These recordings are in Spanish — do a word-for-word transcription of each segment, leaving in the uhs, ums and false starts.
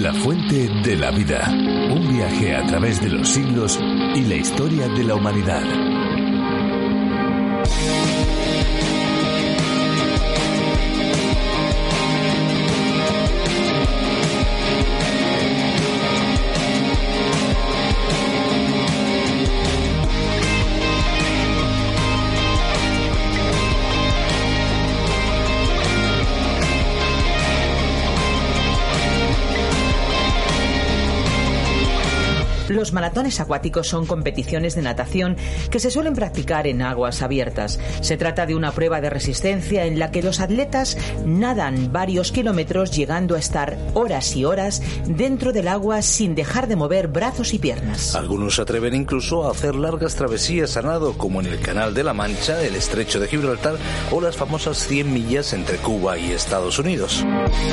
La fuente de la vida. Un viaje a través de los siglos y la historia de la humanidad. Los maratones acuáticos son competiciones de natación que se suelen practicar en aguas abiertas. Se trata de una prueba de resistencia en la que los atletas nadan varios kilómetros, llegando a estar horas y horas dentro del agua sin dejar de mover brazos y piernas. Algunos se atreven incluso a hacer largas travesías a nado, como en el Canal de la Mancha, el Estrecho de Gibraltar o las famosas cien millas entre Cuba y Estados Unidos.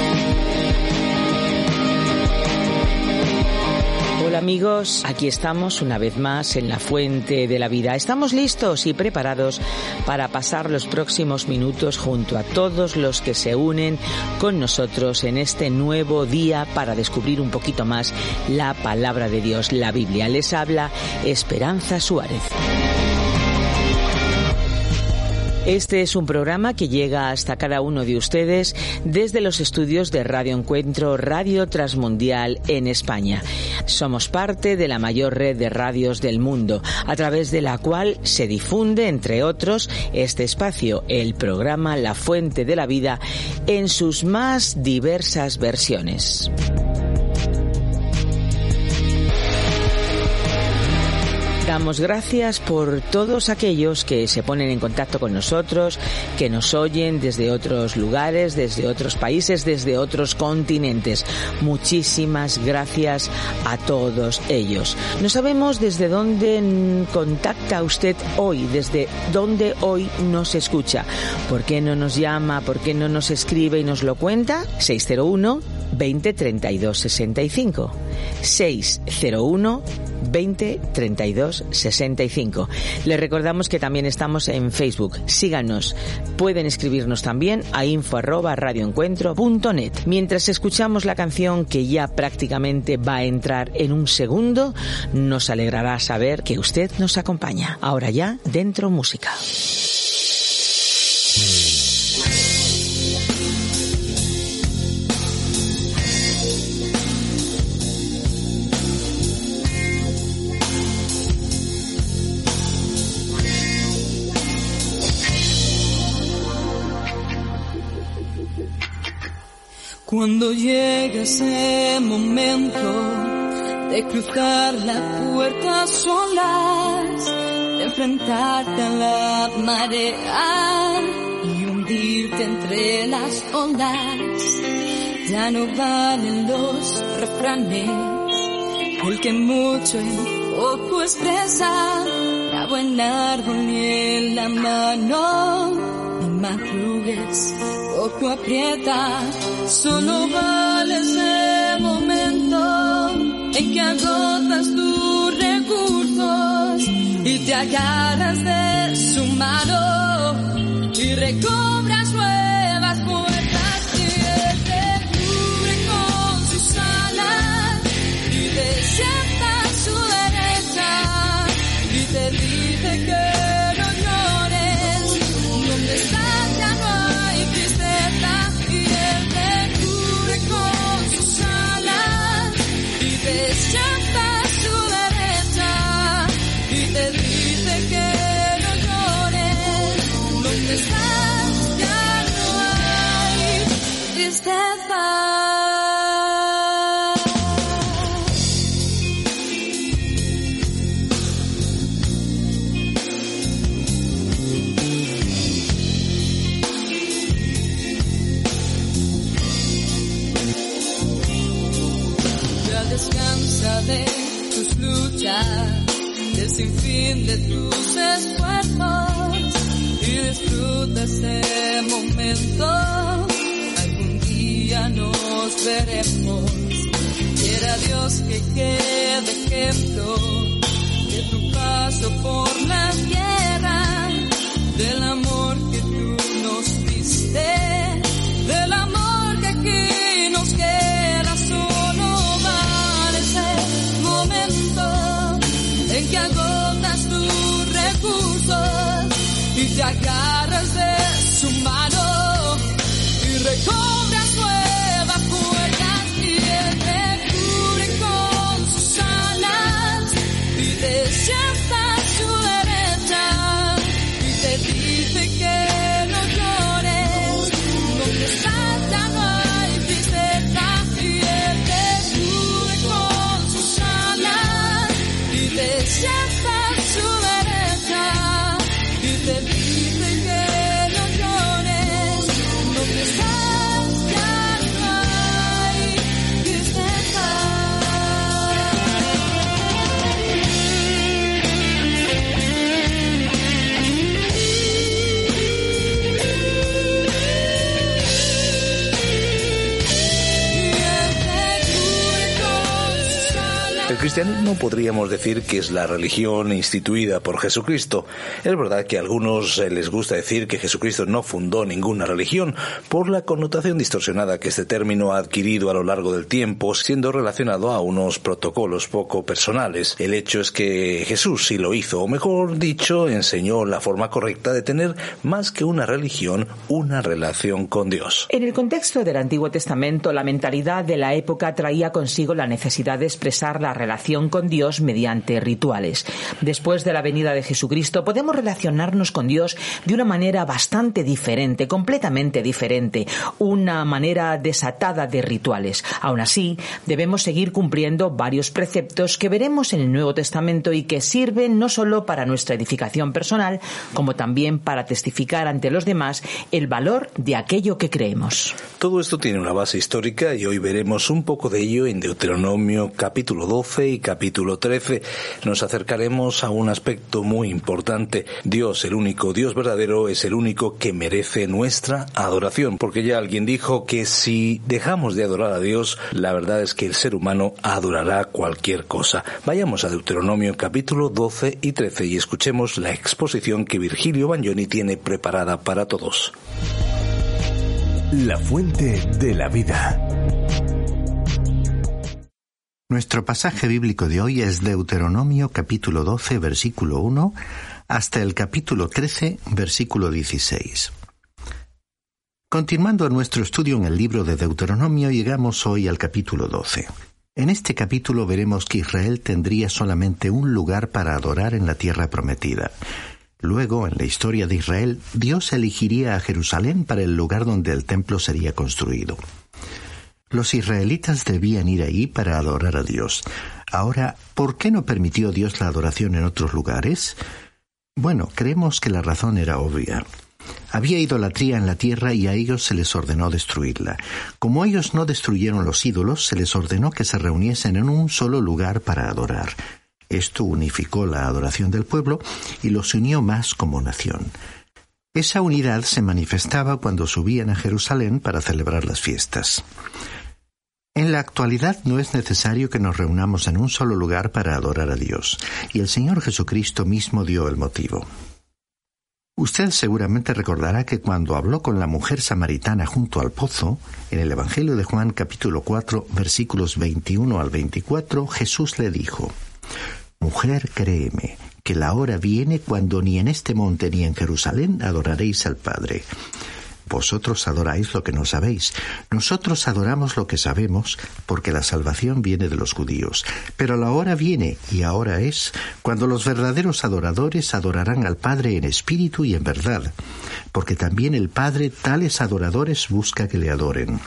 Hola amigos, aquí estamos una vez más en La Fuente de la Vida. Estamos listos y preparados para pasar los próximos minutos junto a todos los que se unen con nosotros en este nuevo día para descubrir un poquito más la palabra de Dios, la Biblia. Les habla Esperanza Suárez. Este es un programa que llega hasta cada uno de ustedes desde los estudios de Radio Encuentro, Radio Transmundial en España. Somos parte de la mayor red de radios del mundo, a través de la cual se difunde, entre otros, este espacio, el programa La Fuente de la Vida, en sus más diversas versiones. Damos gracias por todos aquellos que se ponen en contacto con nosotros, que nos oyen desde otros lugares, desde otros países, desde otros continentes. Muchísimas gracias a todos ellos. No sabemos desde dónde contacta usted hoy, desde dónde hoy nos escucha. ¿Por qué no nos llama? ¿Por qué no nos escribe y nos lo cuenta? seis cero uno, veinte, treinta y dos, sesenta y cinco. seis cero uno, veinte, treinta y dos, sesenta y cinco. Les recordamos que también estamos en Facebook. Síganos. Pueden escribirnos también a info arroba radioencuentro punto net. Mientras escuchamos la canción, que ya prácticamente va a entrar en un segundo, nos alegrará saber que usted nos acompaña. Ahora ya, dentro música. Cuando llega ese momento de cruzar la puerta a solas, de enfrentarte a la marea y hundirte entre las olas, ya no valen los refranes, el que mucho y poco expresa, la buena árbol ni en la mano, ni madrugues, poco aprieta. Solo vale ese momento en que agotas tus recursos y te agarras de su mano y recobras nuevas fuerzas, y él te cubre con sus alas y te sienta a su derecha y te dice que no llores, donde estás ya no hay tristeza, y él te cubre con sus alas y te sienta a su derecha y te dice que no llores, donde estás ya no hay tristeza. Descansa de tus luchas, del sinfín de tus esfuerzos, y disfruta ese momento. Algún día nos veremos. Quiera Dios que quede ejemplo de tu paso por la tierra, del amor que tú nos diste, del amor que aquí nos queda solo. cristianismo podríamos decir que es la religión instituida por Jesucristo. Es verdad que a algunos les gusta decir que Jesucristo no fundó ninguna religión por la connotación distorsionada que este término ha adquirido a lo largo del tiempo, siendo relacionado a unos protocolos poco personales. El hecho es que Jesús sí lo hizo, o mejor dicho, enseñó la forma correcta de tener más que una religión, una relación con Dios. En el contexto del Antiguo Testamento, la mentalidad de la época traía consigo la necesidad de expresar la relación con Dios mediante rituales. Después de la venida de Jesucristo, podemos relacionarnos con Dios de una manera bastante diferente, completamente diferente, una manera desatada de rituales. Aún así, debemos seguir cumpliendo varios preceptos que veremos en el Nuevo Testamento y que sirven no solo para nuestra edificación personal, como también para testificar ante los demás el valor de aquello que creemos. Todo esto tiene una base histórica y hoy veremos un poco de ello en Deuteronomio capítulo doce y capítulo trece. Nos acercaremos a un aspecto muy importante. Dios, el único Dios verdadero, es el único que merece nuestra adoración, porque ya alguien dijo que si dejamos de adorar a Dios, la verdad es que el ser humano adorará cualquier cosa. Vayamos a Deuteronomio capítulo doce y trece y escuchemos la exposición que Virgilio Bagnoni tiene preparada para todos. La fuente de la vida. Nuestro pasaje bíblico de hoy es Deuteronomio capítulo doce, versículo uno, hasta el capítulo trece, versículo dieciséis. Continuando nuestro estudio en el libro de Deuteronomio, llegamos hoy al capítulo doce. En este capítulo veremos que Israel tendría solamente un lugar para adorar en la tierra prometida. Luego, en la historia de Israel, Dios elegiría a Jerusalén para el lugar donde el templo sería construido. Los israelitas debían ir ahí para adorar a Dios. Ahora, ¿por qué no permitió Dios la adoración en otros lugares? Bueno, creemos que la razón era obvia. Había idolatría en la tierra y a ellos se les ordenó destruirla. Como ellos no destruyeron los ídolos, se les ordenó que se reuniesen en un solo lugar para adorar. Esto unificó la adoración del pueblo y los unió más como nación. Esa unidad se manifestaba cuando subían a Jerusalén para celebrar las fiestas. En la actualidad no es necesario que nos reunamos en un solo lugar para adorar a Dios, y el Señor Jesucristo mismo dio el motivo. Usted seguramente recordará que cuando habló con la mujer samaritana junto al pozo, en el Evangelio de Juan capítulo cuatro, versículos veintiuno al veinticuatro, Jesús le dijo: «Mujer, créeme, que la hora viene cuando ni en este monte ni en Jerusalén adoraréis al Padre. Vosotros adoráis lo que no sabéis. Nosotros adoramos lo que sabemos, porque la salvación viene de los judíos. Pero la hora viene, y ahora es, cuando los verdaderos adoradores adorarán al Padre en espíritu y en verdad, porque también el Padre tales adoradores busca que le adoren.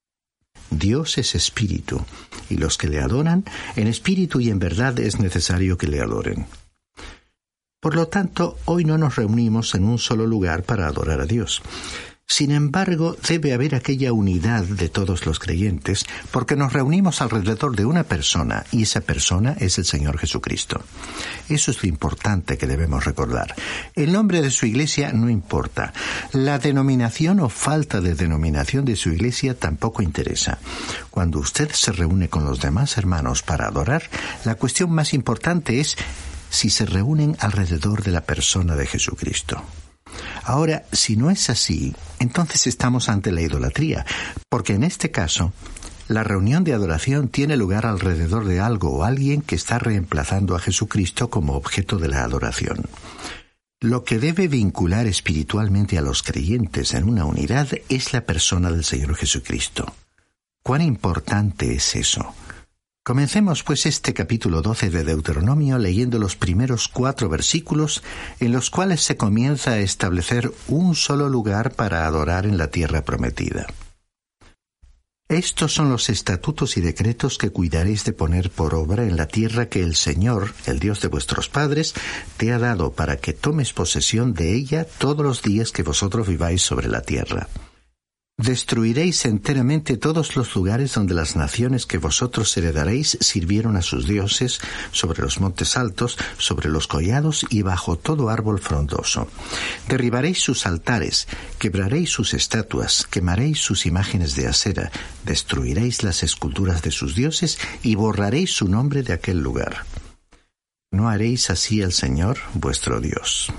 Dios es espíritu, y los que le adoran, en espíritu y en verdad es necesario que le adoren». Por lo tanto, hoy no nos reunimos en un solo lugar para adorar a Dios. Sin embargo, debe haber aquella unidad de todos los creyentes, porque nos reunimos alrededor de una persona, y esa persona es el Señor Jesucristo. Eso es lo importante que debemos recordar. El nombre de su iglesia no importa. La denominación o falta de denominación de su iglesia tampoco interesa. Cuando usted se reúne con los demás hermanos para adorar, la cuestión más importante es si se reúnen alrededor de la persona de Jesucristo. Ahora, si no es así, entonces estamos ante la idolatría, porque en este caso, la reunión de adoración tiene lugar alrededor de algo o alguien que está reemplazando a Jesucristo como objeto de la adoración. Lo que debe vincular espiritualmente a los creyentes en una unidad es la persona del Señor Jesucristo. ¿Cuán importante es eso? Comencemos pues este capítulo doce de Deuteronomio leyendo los primeros cuatro versículos en los cuales se comienza a establecer un solo lugar para adorar en la tierra prometida. Estos son los estatutos y decretos que cuidaréis de poner por obra en la tierra que el Señor, el Dios de vuestros padres, te ha dado para que tomes posesión de ella todos los días que vosotros viváis sobre la tierra. Destruiréis enteramente todos los lugares donde las naciones que vosotros heredaréis sirvieron a sus dioses, sobre los montes altos, sobre los collados y bajo todo árbol frondoso. Derribaréis sus altares, quebraréis sus estatuas, quemaréis sus imágenes de acera, destruiréis las esculturas de sus dioses y borraréis su nombre de aquel lugar. ¿No haréis así al Señor, vuestro Dios?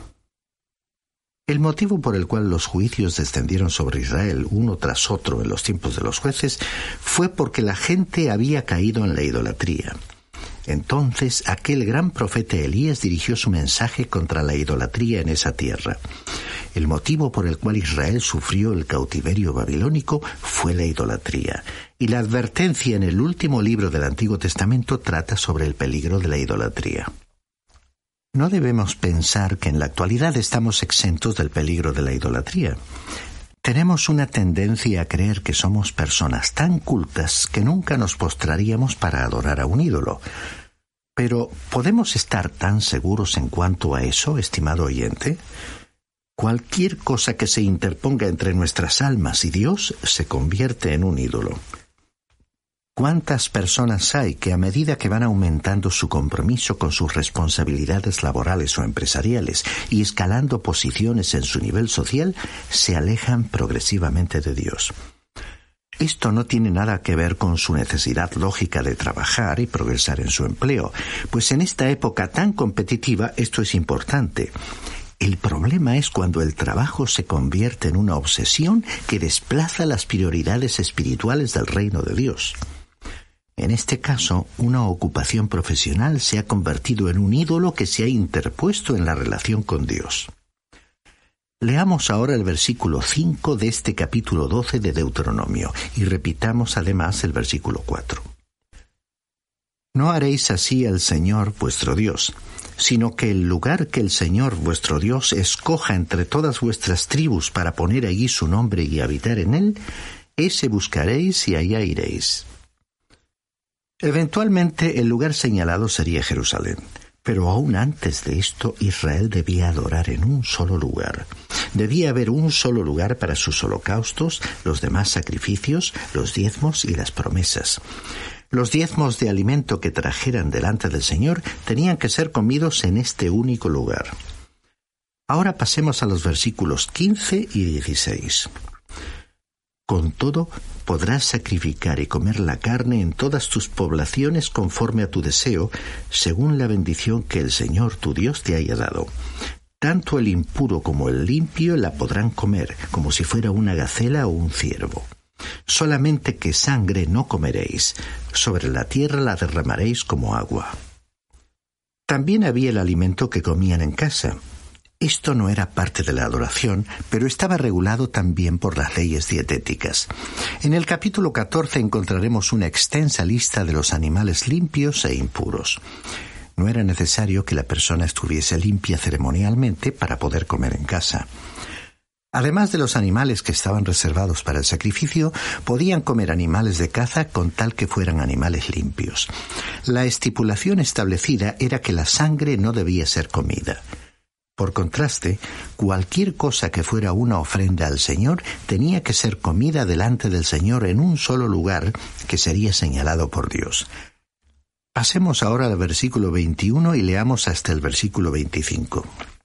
El motivo por el cual los juicios descendieron sobre Israel uno tras otro en los tiempos de los jueces fue porque la gente había caído en la idolatría. Entonces aquel gran profeta Elías dirigió su mensaje contra la idolatría en esa tierra. El motivo por el cual Israel sufrió el cautiverio babilónico fue la idolatría, y la advertencia en el último libro del Antiguo Testamento trata sobre el peligro de la idolatría. No debemos pensar que en la actualidad estamos exentos del peligro de la idolatría. Tenemos una tendencia a creer que somos personas tan cultas que nunca nos postraríamos para adorar a un ídolo. Pero, ¿podemos estar tan seguros en cuanto a eso, estimado oyente? Cualquier cosa que se interponga entre nuestras almas y Dios se convierte en un ídolo. ¿Cuántas personas hay que a medida que van aumentando su compromiso con sus responsabilidades laborales o empresariales y escalando posiciones en su nivel social, se alejan progresivamente de Dios? Esto no tiene nada que ver con su necesidad lógica de trabajar y progresar en su empleo, pues en esta época tan competitiva esto es importante. El problema es cuando el trabajo se convierte en una obsesión que desplaza las prioridades espirituales del reino de Dios. En este caso, una ocupación profesional se ha convertido en un ídolo que se ha interpuesto en la relación con Dios. Leamos ahora el versículo cinco de este capítulo doce de Deuteronomio y repitamos además el versículo cuatro. No haréis así al Señor vuestro Dios, sino que el lugar que el Señor vuestro Dios escoja entre todas vuestras tribus para poner allí su nombre y habitar en él, ese buscaréis y allá iréis. Eventualmente el lugar señalado sería Jerusalén, pero aún antes de esto Israel debía adorar en un solo lugar. Debía haber un solo lugar para sus holocaustos, los demás sacrificios, los diezmos y las promesas. Los diezmos de alimento que trajeran delante del Señor tenían que ser comidos en este único lugar. Ahora pasemos a los versículos quince y dieciséis. Con todo, podrás sacrificar y comer la carne en todas tus poblaciones conforme a tu deseo, según la bendición que el Señor tu Dios te haya dado. Tanto el impuro como el limpio la podrán comer, como si fuera una gacela o un ciervo. Solamente que sangre no comeréis, sobre la tierra la derramaréis como agua. También había el alimento que comían en casa. Esto no era parte de la adoración, pero estaba regulado también por las leyes dietéticas. En el capítulo catorce encontraremos una extensa lista de los animales limpios e impuros. No era necesario que la persona estuviese limpia ceremonialmente para poder comer en casa. Además de los animales que estaban reservados para el sacrificio, podían comer animales de caza con tal que fueran animales limpios. La estipulación establecida era que la sangre no debía ser comida. Por contraste, cualquier cosa que fuera una ofrenda al Señor tenía que ser comida delante del Señor en un solo lugar que sería señalado por Dios. Pasemos ahora al versículo veintiuno y leamos hasta el versículo veinticinco.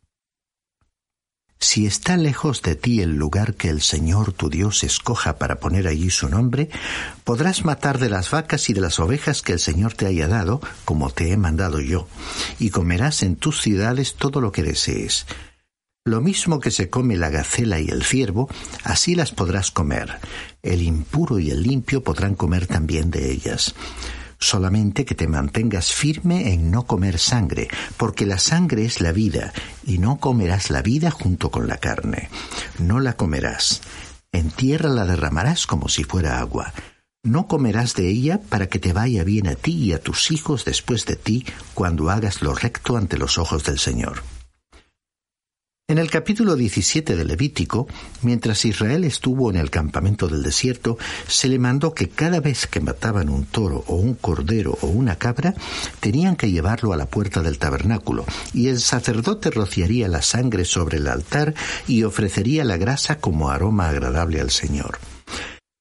Si está lejos de ti el lugar que el Señor tu Dios escoja para poner allí su nombre, podrás matar de las vacas y de las ovejas que el Señor te haya dado, como te he mandado yo, y comerás en tus ciudades todo lo que desees. Lo mismo que se come la gacela y el ciervo, así las podrás comer. El impuro y el limpio podrán comer también de ellas. Solamente que te mantengas firme en no comer sangre, porque la sangre es la vida, y no comerás la vida junto con la carne. No la comerás. En tierra la derramarás como si fuera agua. No comerás de ella para que te vaya bien a ti y a tus hijos después de ti, cuando hagas lo recto ante los ojos del Señor. En el capítulo diecisiete de Levítico, mientras Israel estuvo en el campamento del desierto, se le mandó que cada vez que mataban un toro o un cordero o una cabra, tenían que llevarlo a la puerta del tabernáculo, y el sacerdote rociaría la sangre sobre el altar y ofrecería la grasa como aroma agradable al Señor.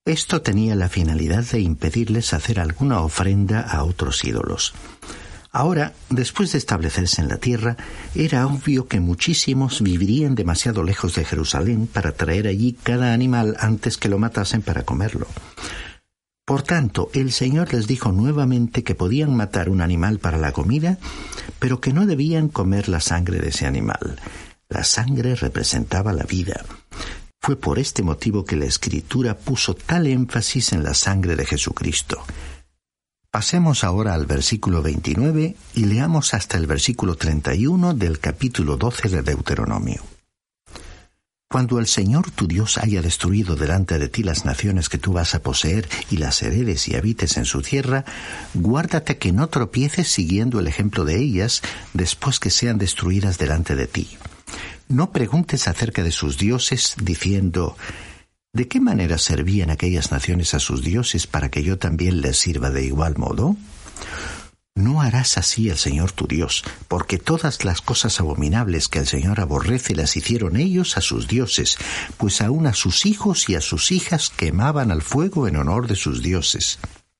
Esto tenía la finalidad de impedirles hacer alguna ofrenda a otros ídolos. Ahora, después de establecerse en la tierra, era obvio que muchísimos vivirían demasiado lejos de Jerusalén para traer allí cada animal antes que lo matasen para comerlo. Por tanto, el Señor les dijo nuevamente que podían matar un animal para la comida, pero que no debían comer la sangre de ese animal. La sangre representaba la vida. Fue por este motivo que la Escritura puso tal énfasis en la sangre de Jesucristo. Pasemos ahora al versículo veintinueve y leamos hasta el versículo treinta y uno del capítulo doce de Deuteronomio. Cuando el Señor tu Dios haya destruido delante de ti las naciones que tú vas a poseer y las heredes y habites en su tierra, guárdate que no tropieces siguiendo el ejemplo de ellas después que sean destruidas delante de ti. No preguntes acerca de sus dioses, diciendo, ¿de qué manera servían aquellas naciones a sus dioses para que yo también les sirva de igual modo? No harás así al Señor tu Dios, porque todas las cosas abominables que el Señor aborrece las hicieron ellos a sus dioses, pues aun a sus hijos y a sus hijas quemaban al fuego en honor de sus dioses.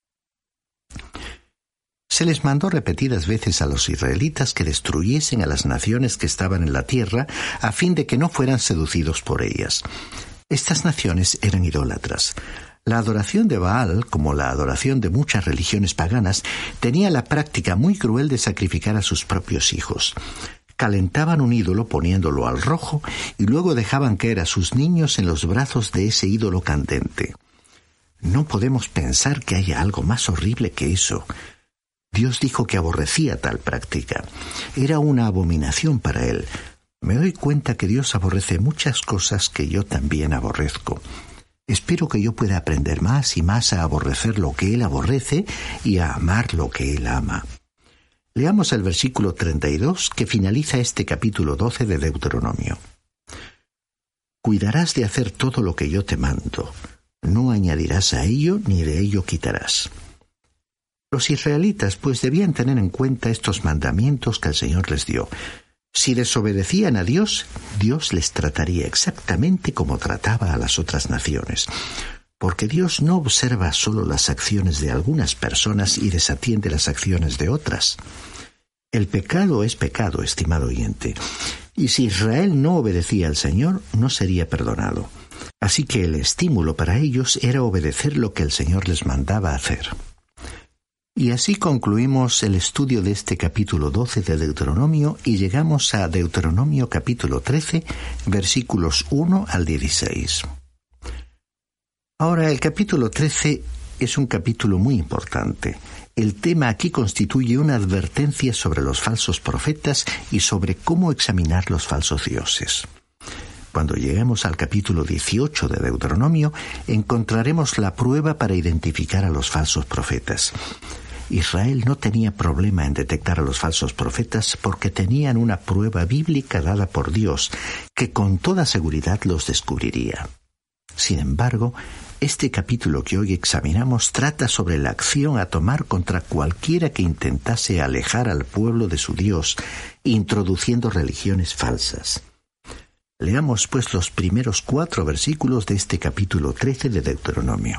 Se les mandó repetidas veces a los israelitas que destruyesen a las naciones que estaban en la tierra, a fin de que no fueran seducidos por ellas. Estas naciones eran idólatras. La adoración de Baal, como la adoración de muchas religiones paganas, tenía la práctica muy cruel de sacrificar a sus propios hijos. Calentaban un ídolo poniéndolo al rojo y luego dejaban caer a sus niños en los brazos de ese ídolo candente. No podemos pensar que haya algo más horrible que eso. Dios dijo que aborrecía tal práctica. Era una abominación para él. Me doy cuenta que Dios aborrece muchas cosas que yo también aborrezco. Espero que yo pueda aprender más y más a aborrecer lo que Él aborrece y a amar lo que Él ama. Leamos el versículo treinta y dos que finaliza este capítulo doce de Deuteronomio. Cuidarás de hacer todo lo que yo te mando. No añadirás a ello ni de ello quitarás. Los israelitas pues debían tener en cuenta estos mandamientos que el Señor les dio. Si desobedecían a Dios, Dios les trataría exactamente como trataba a las otras naciones. Porque Dios no observa solo las acciones de algunas personas y desatiende las acciones de otras. El pecado es pecado, estimado oyente. Y si Israel no obedecía al Señor, no sería perdonado. Así que el estímulo para ellos era obedecer lo que el Señor les mandaba hacer. Y así concluimos el estudio de este capítulo doce de Deuteronomio y llegamos a Deuteronomio capítulo trece, versículos uno al dieciséis. Ahora, el capítulo trece es un capítulo muy importante. El tema aquí constituye una advertencia sobre los falsos profetas y sobre cómo examinar los falsos dioses. Cuando lleguemos al capítulo dieciocho de Deuteronomio, encontraremos la prueba para identificar a los falsos profetas. Israel no tenía problema en detectar a los falsos profetas porque tenían una prueba bíblica dada por Dios, que con toda seguridad los descubriría. Sin embargo, este capítulo que hoy examinamos trata sobre la acción a tomar contra cualquiera que intentase alejar al pueblo de su Dios, introduciendo religiones falsas. Leamos pues los primeros cuatro versículos de este capítulo trece de Deuteronomio.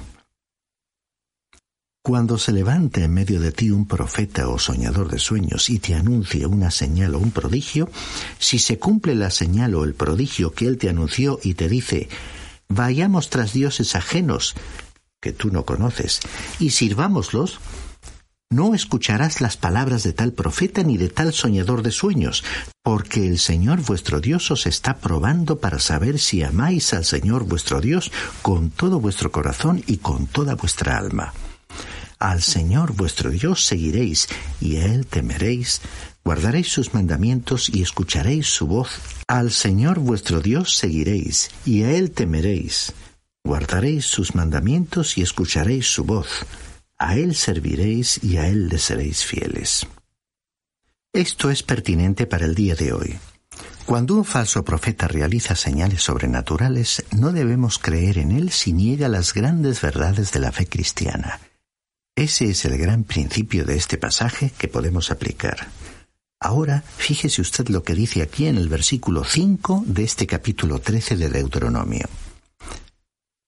Cuando se levante en medio de ti un profeta o soñador de sueños y te anuncie una señal o un prodigio, si se cumple la señal o el prodigio que él te anunció y te dice, vayamos tras dioses ajenos, que tú no conoces, y sirvámoslos, no escucharás las palabras de tal profeta ni de tal soñador de sueños, porque el Señor vuestro Dios os está probando para saber si amáis al Señor vuestro Dios con todo vuestro corazón y con toda vuestra alma. Al Señor vuestro Dios seguiréis, y a Él temeréis, guardaréis sus mandamientos y escucharéis su voz. Al Señor vuestro Dios seguiréis, y a Él temeréis, guardaréis sus mandamientos y escucharéis su voz. A Él serviréis y a Él le seréis fieles. Esto es pertinente para el día de hoy. Cuando un falso profeta realiza señales sobrenaturales, no debemos creer en él si niega las grandes verdades de la fe cristiana. Ese es el gran principio de este pasaje que podemos aplicar. Ahora, fíjese usted lo que dice aquí en el versículo cinco de este capítulo trece de Deuteronomio.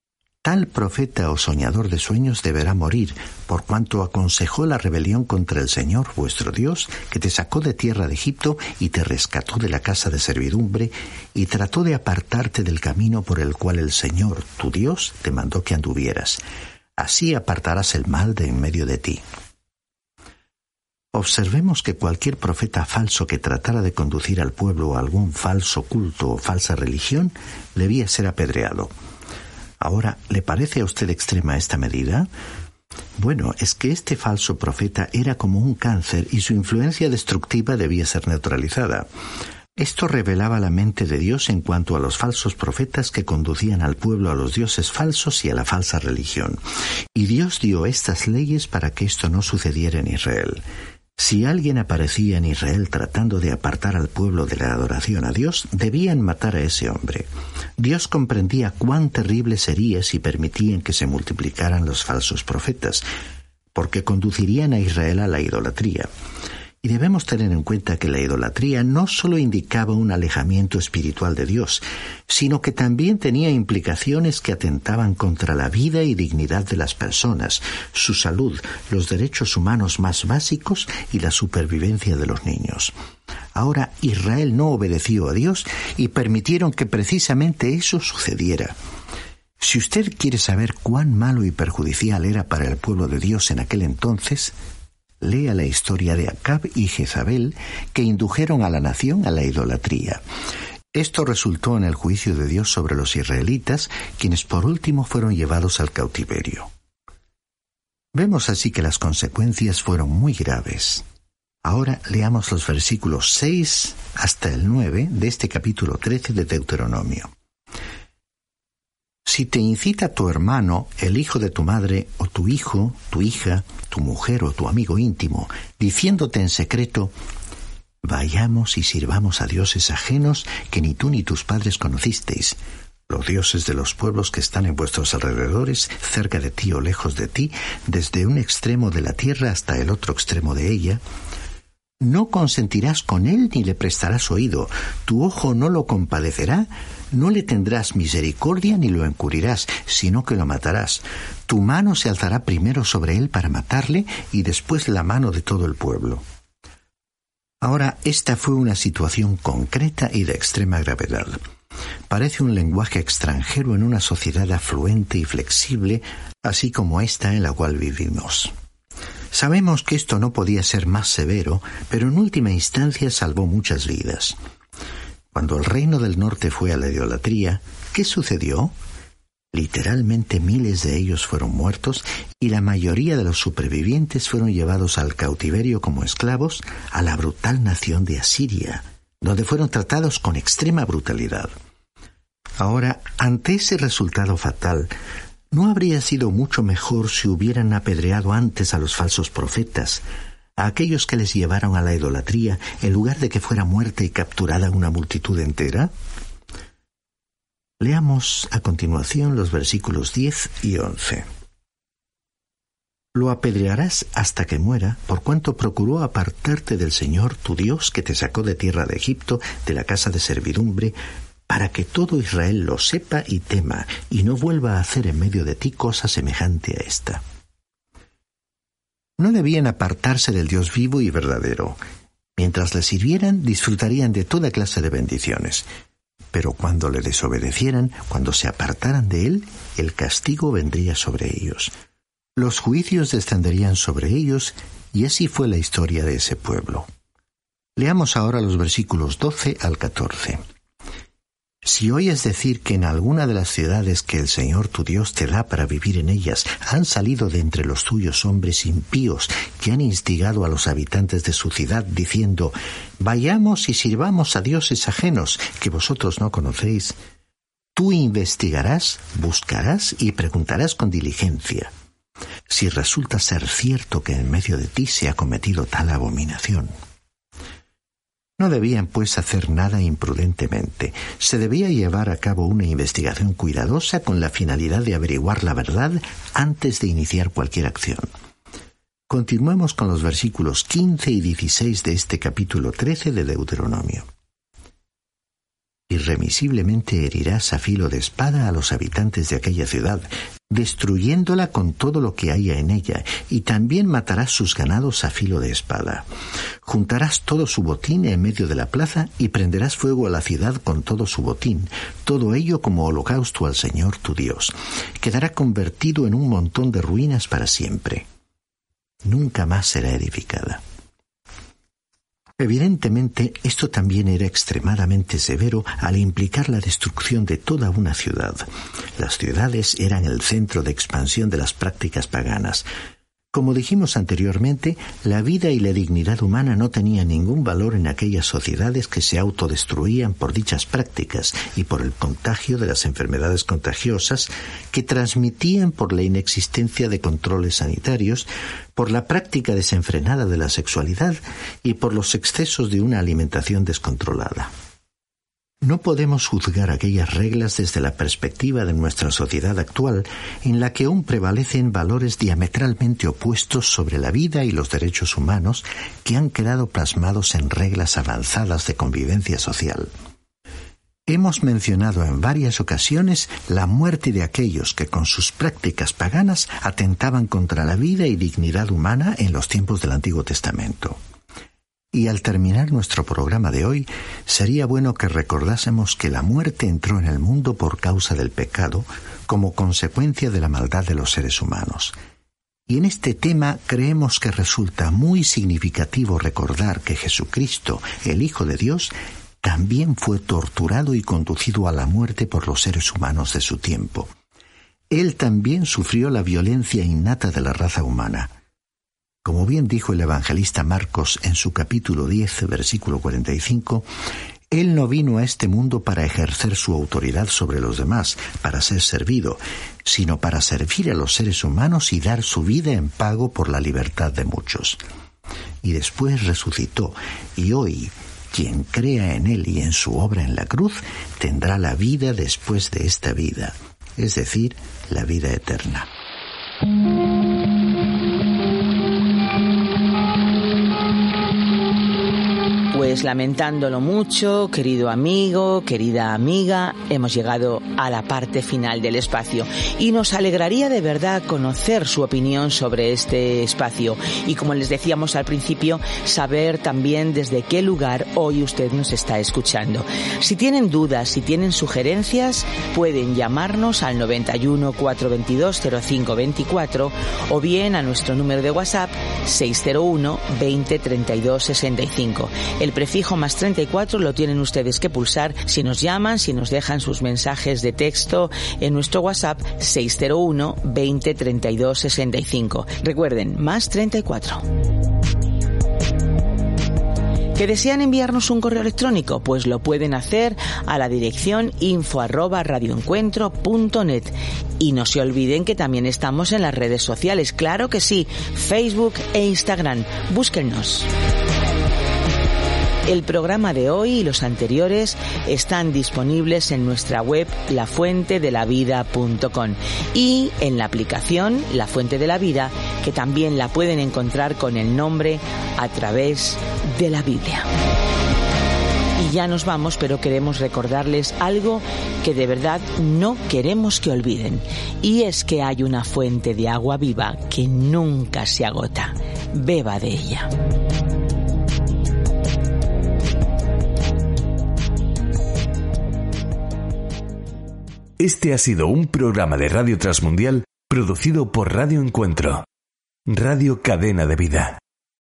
Tal profeta o soñador de sueños deberá morir, por cuanto aconsejó la rebelión contra el Señor vuestro Dios, que te sacó de tierra de Egipto y te rescató de la casa de servidumbre, y trató de apartarte del camino por el cual el Señor, tu Dios, te mandó que anduvieras. Así apartarás el mal de en medio de ti. Observemos que cualquier profeta falso que tratara de conducir al pueblo a algún falso culto o falsa religión debía ser apedreado. Ahora, ¿le parece a usted extrema esta medida? Bueno, es que este falso profeta era como un cáncer y su influencia destructiva debía ser neutralizada. Esto revelaba la mente de Dios en cuanto a los falsos profetas que conducían al pueblo a los dioses falsos y a la falsa religión. Y Dios dio estas leyes para que esto no sucediera en Israel. Si alguien aparecía en Israel tratando de apartar al pueblo de la adoración a Dios, debían matar a ese hombre. Dios comprendía cuán terrible sería si permitían que se multiplicaran los falsos profetas, porque conducirían a Israel a la idolatría. Y debemos tener en cuenta que la idolatría no solo indicaba un alejamiento espiritual de Dios, sino que también tenía implicaciones que atentaban contra la vida y dignidad de las personas, su salud, los derechos humanos más básicos y la supervivencia de los niños. Ahora Israel no obedeció a Dios y permitieron que precisamente eso sucediera. Si usted quiere saber cuán malo y perjudicial era para el pueblo de Dios en aquel entonces, lea la historia de Acab y Jezabel, que indujeron a la nación a la idolatría. Esto resultó en el juicio de Dios sobre los israelitas, quienes por último fueron llevados al cautiverio. Vemos así que las consecuencias fueron muy graves. Ahora leamos los versículos seis hasta el nueve de este capítulo trece de Deuteronomio. Si te incita tu hermano, el hijo de tu madre, o tu hijo, tu hija, tu mujer o tu amigo íntimo, diciéndote en secreto, vayamos y sirvamos a dioses ajenos que ni tú ni tus padres conocisteis, los dioses de los pueblos que están en vuestros alrededores, cerca de ti o lejos de ti, desde un extremo de la tierra hasta el otro extremo de ella, no consentirás con él ni le prestarás oído, tu ojo no lo compadecerá, no le tendrás misericordia ni lo encubrirás, sino que lo matarás. Tu mano se alzará primero sobre él para matarle y después la mano de todo el pueblo. Ahora, esta fue una situación concreta y de extrema gravedad. Parece un lenguaje extranjero en una sociedad afluente y flexible, así como esta en la cual vivimos. Sabemos que esto no podía ser más severo, pero en última instancia salvó muchas vidas. Cuando el reino del norte fue a la idolatría, ¿qué sucedió? Literalmente miles de ellos fueron muertos y la mayoría de los supervivientes fueron llevados al cautiverio como esclavos a la brutal nación de Asiria, donde fueron tratados con extrema brutalidad. Ahora, ante ese resultado fatal, ¿no habría sido mucho mejor si hubieran apedreado antes a los falsos profetas, a aquellos que les llevaron a la idolatría, en lugar de que fuera muerta y capturada una multitud entera? Leamos a continuación los versículos diez y once. Lo apedrearás hasta que muera, por cuanto procuró apartarte del Señor tu Dios, que te sacó de tierra de Egipto, de la casa de servidumbre, para que todo Israel lo sepa y tema, y no vuelva a hacer en medio de ti cosa semejante a esta. No debían apartarse del Dios vivo y verdadero. Mientras le sirvieran, disfrutarían de toda clase de bendiciones. Pero cuando le desobedecieran, cuando se apartaran de él, el castigo vendría sobre ellos. Los juicios descenderían sobre ellos, y así fue la historia de ese pueblo. Leamos ahora los versículos doce al catorce. Si oyes decir que en alguna de las ciudades que el Señor tu Dios te da para vivir en ellas han salido de entre los tuyos hombres impíos que han instigado a los habitantes de su ciudad diciendo, vayamos y sirvamos a dioses ajenos que vosotros no conocéis, tú investigarás, buscarás y preguntarás con diligencia. Si resulta ser cierto que en medio de ti se ha cometido tal abominación. No debían, pues, hacer nada imprudentemente. Se debía llevar a cabo una investigación cuidadosa con la finalidad de averiguar la verdad antes de iniciar cualquier acción. Continuemos con los versículos quince y dieciséis de este capítulo trece de Deuteronomio. Irremisiblemente herirás a filo de espada a los habitantes de aquella ciudad, destruyéndola con todo lo que haya en ella, y también matarás sus ganados a filo de espada. Juntarás todo su botín en medio de la plaza y prenderás fuego a la ciudad con todo su botín, todo ello como holocausto al Señor tu Dios. Quedará convertido en un montón de ruinas para siempre. Nunca más será edificada. Evidentemente, esto también era extremadamente severo al implicar la destrucción de toda una ciudad. Las ciudades eran el centro de expansión de las prácticas paganas. Como dijimos anteriormente, la vida y la dignidad humana no tenían ningún valor en aquellas sociedades que se autodestruían por dichas prácticas y por el contagio de las enfermedades contagiosas que transmitían por la inexistencia de controles sanitarios, por la práctica desenfrenada de la sexualidad y por los excesos de una alimentación descontrolada. No podemos juzgar aquellas reglas desde la perspectiva de nuestra sociedad actual, en la que aún prevalecen valores diametralmente opuestos sobre la vida y los derechos humanos que han quedado plasmados en reglas avanzadas de convivencia social. Hemos mencionado en varias ocasiones la muerte de aquellos que con sus prácticas paganas atentaban contra la vida y dignidad humana en los tiempos del Antiguo Testamento. Y al terminar nuestro programa de hoy, sería bueno que recordásemos que la muerte entró en el mundo por causa del pecado, como consecuencia de la maldad de los seres humanos. Y en este tema creemos que resulta muy significativo recordar que Jesucristo, el Hijo de Dios, también fue torturado y conducido a la muerte por los seres humanos de su tiempo. Él también sufrió la violencia innata de la raza humana. Como bien dijo el evangelista Marcos en su capítulo diez, versículo cuarenta y cinco, Él no vino a este mundo para ejercer su autoridad sobre los demás, para ser servido, sino para servir a los seres humanos y dar su vida en pago por la libertad de muchos. Y después resucitó, y hoy, quien crea en Él y en su obra en la cruz, tendrá la vida después de esta vida, es decir, la vida eterna. Pues lamentándolo mucho, querido amigo, querida amiga, hemos llegado a la parte final del espacio y nos alegraría de verdad conocer su opinión sobre este espacio y, como les decíamos al principio, saber también desde qué lugar hoy usted nos está escuchando. Si tienen dudas, si tienen sugerencias, pueden llamarnos al noventa y uno, cuatrocientos veintidós, cero cinco veinticuatro o bien a nuestro número de WhatsApp seis cero uno, veinte, treinta y dos, sesenta y cinco. El prefijo más treinta y cuatro lo tienen ustedes que pulsar si nos llaman, si nos dejan sus mensajes de texto en nuestro WhatsApp seis cero uno, veinte, treinta y dos, sesenta y cinco. Recuerden, más treinta y cuatro. ¿Que desean enviarnos un correo electrónico? Pues lo pueden hacer a la dirección info arroba radioencuentro punto net. Y no se olviden que también estamos en las redes sociales, claro que sí, Facebook e Instagram. Búsquennos. El programa de hoy y los anteriores están disponibles en nuestra web la fuente de la vida punto com y en la aplicación La Fuente de la Vida, que también la pueden encontrar con el nombre A Través de la Biblia. Y ya nos vamos, pero queremos recordarles algo que de verdad no queremos que olviden. Y es que hay una fuente de agua viva que nunca se agota. Beba de ella. Este ha sido un programa de Radio Transmundial producido por Radio Encuentro, Radio Cadena de Vida.